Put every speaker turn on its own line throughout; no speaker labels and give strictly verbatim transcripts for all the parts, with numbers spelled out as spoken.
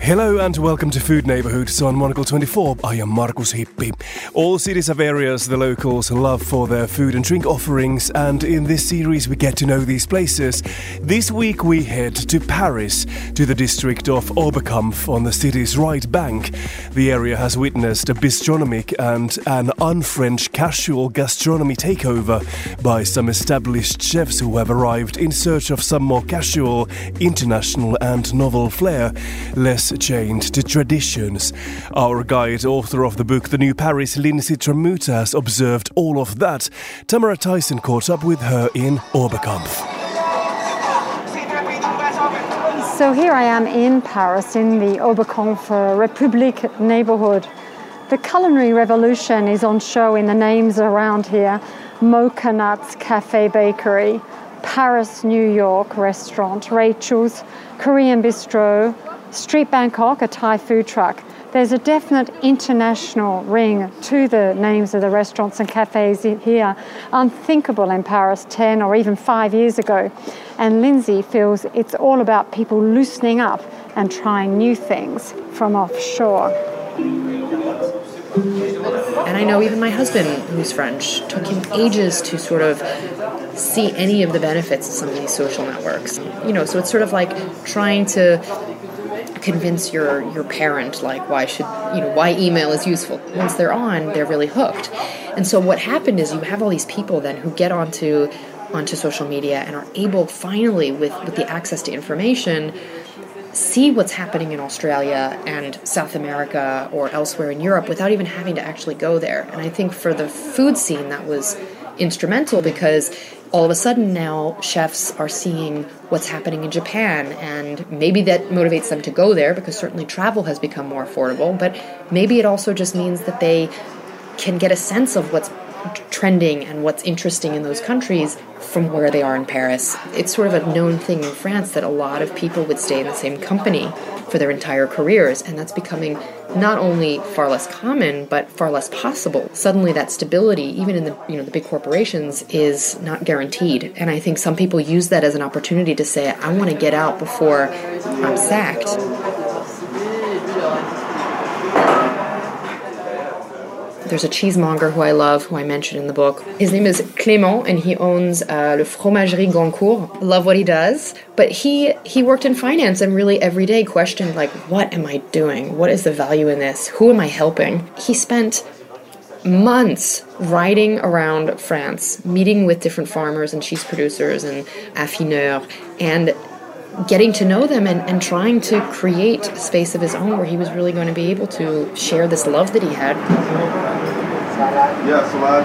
Hello and welcome to Food Neighborhood. So on Monocle twenty-four, I am Markus Hippi. All cities have areas the locals love for their food and drink offerings, and in this series we get to know these places. This week we head to Paris, to the district of Oberkampf on the city's right bank. The area has witnessed a bistronomic and an un-French casual gastronomy takeover by some established chefs who have arrived in search of some more casual, international and novel flair, less chained to traditions. Our guide, author of the book The New Paris, Lindsay Tramuta, has observed all of that. Tamara Tyson caught up with her in Oberkampf.
So here I am in Paris, in the Oberkampf République neighborhood. The culinary revolution is on show in the names around here. Mocha Nuts Cafe Bakery, Paris, New York restaurant, Rachel's, Korean Bistro, Street Bangkok, a Thai food truck. There's a definite international ring to the names of the restaurants and cafes here, unthinkable in Paris ten or even five years ago. And Lindsay feels it's all about people loosening up and trying new things from offshore.
And I know even my husband, who's French, took him ages to sort of see any of the benefits of some of these social networks. You know, so it's sort of like trying to convince your your parent, like, why should, you know, why email is useful. Once they're on, they're really hooked. And so what happened is you have all these people then who get onto onto social media and are able finally, with, with the access to information, see what's happening in Australia and South America or elsewhere in Europe without even having to actually go there. And I think for the food scene that was instrumental, because all of a sudden now chefs are seeing what's happening in Japan, and maybe that motivates them to go there because certainly travel has become more affordable, but maybe it also just means that they can get a sense of what's trending and what's interesting in those countries from where they are in Paris. It's sort of a known thing in France that a lot of people would stay in the same company for their entire careers, and that's becoming not only far less common, but far less possible. Suddenly that stability, even in the you know the big corporations, is not guaranteed. And I think some people use that as an opportunity to say, I want to get out before I'm sacked. There's a cheesemonger who I love, who I mentioned in the book. His name is Clément, and he owns uh, Le Fromagerie Goncourt. Love what he does. But he he worked in finance and really every day questioned, like, what am I doing? What is the value in this? Who am I helping? He spent months riding around France, meeting with different farmers and cheese producers and affineurs, and getting to know them and, and trying to create a space of his own where he was really going to be able to share this love that he had.
Yeah, salad,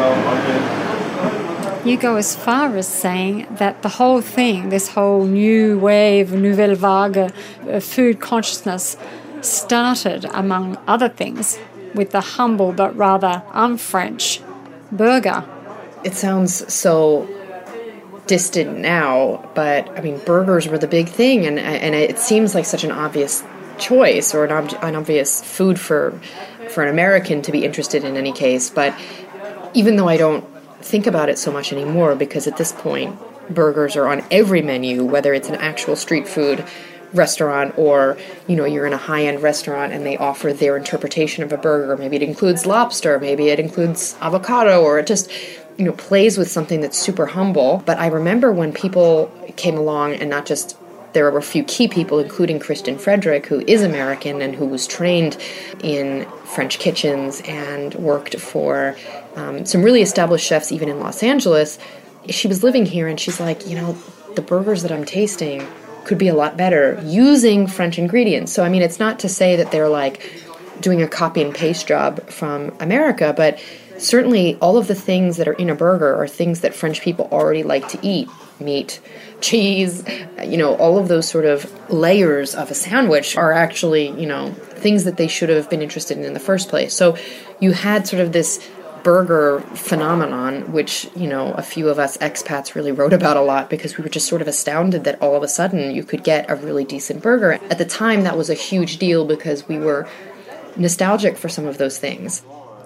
tomato, onion.
You go as far as saying that the whole thing, this whole new wave, nouvelle vague of food consciousness, started, among other things, with the humble but rather un-French burger.
It sounds so distant now, but I mean, burgers were the big thing, and and it seems like such an obvious choice or an, ob- an obvious food for for an American to be interested in any case. But even though I don't think about it so much anymore, because at this point burgers are on every menu, whether it's an actual street food restaurant or, you know, you're in a high-end restaurant and they offer their interpretation of a burger. Maybe it includes lobster, maybe it includes avocado, or it just, you know, plays with something that's super humble. But I remember when people came along, and not just, there were a few key people, including Kristen Frederick, who is American and who was trained in French kitchens and worked for um, some really established chefs even in Los Angeles. She was living here and she's like, you know, the burgers that I'm tasting could be a lot better using French ingredients. So, I mean, it's not to say that they're like doing a copy and paste job from America, but certainly all of the things that are in a burger are things that French people already like to eat. Meat, cheese, you know, all of those sort of layers of a sandwich are actually, you know, things that they should have been interested in in the first place. So you had sort of this burger phenomenon, which, you know, a few of us expats really wrote about a lot because we were just sort of astounded that all of a sudden you could get a really decent burger. At the time, that was a huge deal because we were nostalgic for some of those things.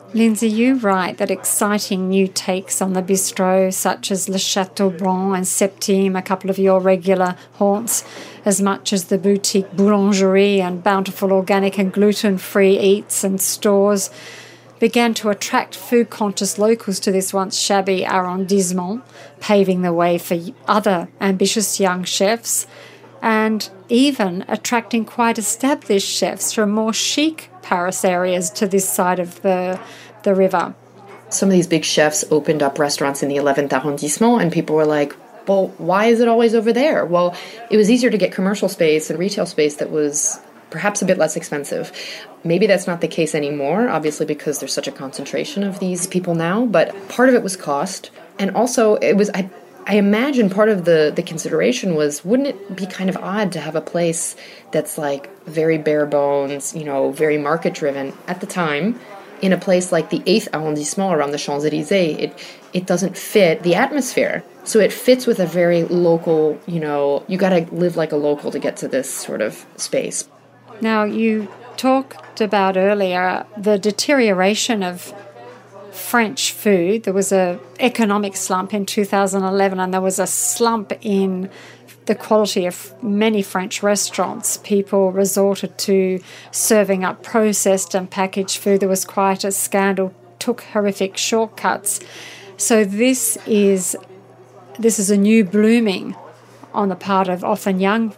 Lindsay, you write that exciting new takes on the bistro, such as Le Chateaubriand and Septime, a couple of your regular haunts, as much as the boutique Boulangerie and bountiful organic and gluten-free eats and stores, began to attract food-conscious locals to this once shabby arrondissement, paving the way for other ambitious young chefs, and even attracting quite established chefs from more chic Paris areas to this side of the, the river.
Some of these big chefs opened up restaurants in the eleventh arrondissement, and people were like, well, why is it always over there? Well, it was easier to get commercial space and retail space that was perhaps a bit less expensive. Maybe that's not the case anymore, obviously, because there's such a concentration of these people now, but part of it was cost. And also, it was, I, I imagine part of the, the consideration was, wouldn't it be kind of odd to have a place that's like very bare bones, you know, very market driven at the time, in a place like the eighth arrondissement around the Champs-Élysées? It, it doesn't fit the atmosphere. So it fits with a very local, you know, you got to live like a local to get to this sort of space.
Now, you talked about earlier the deterioration of French food. There was an economic slump in two thousand eleven, and there was a slump in the quality of many French restaurants. People resorted to serving up processed and packaged food. There was quite a scandal, took horrific shortcuts. So this is this is a new blooming on the part of often young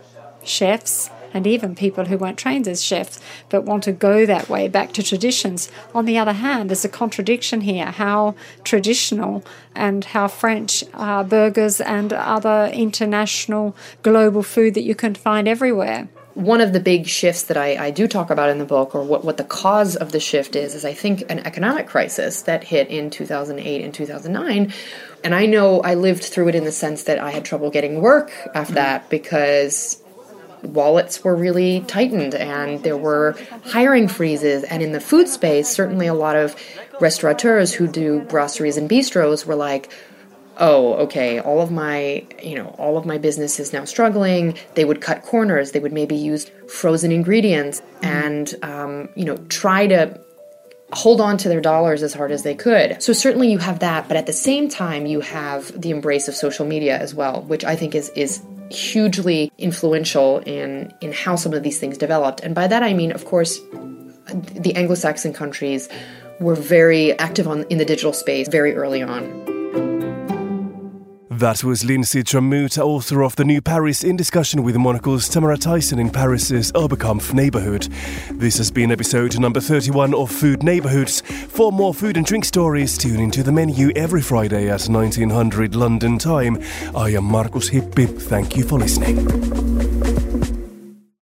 chefs, and even people who weren't trained as chefs but want to go that way back to traditions. On the other hand, there's a contradiction here, how traditional and how French are burgers and other international global food that you can find everywhere.
One of the big shifts that I, I do talk about in the book, or what, what the cause of the shift is, is I think an economic crisis that hit in two thousand eight and two thousand nine. And I know I lived through it in the sense that I had trouble getting work after that because wallets were really tightened and there were hiring freezes. And in the food space, certainly a lot of restaurateurs who do brasseries and bistros were like, oh, okay, all of my, you know, all of my business is now struggling. They would cut corners. They would maybe use frozen ingredients and, um, you know, try to hold on to their dollars as hard as they could. So certainly you have that, but at the same time, you have the embrace of social media as well, which I think is is hugely influential in, in how some of these things developed. And by that I mean, of course, the Anglo-Saxon countries were very active on in the digital space very early on.
That was Lindsay Tramuta, author of The New Paris, in discussion with Monocle's Tamara Tyson in Paris's Oberkampf neighbourhood. This has been episode number thirty-one of Food Neighbourhoods. For more food and drink stories, tune into the menu every Friday at nineteen hundred London time. I am Markus Hippi. Thank you for listening.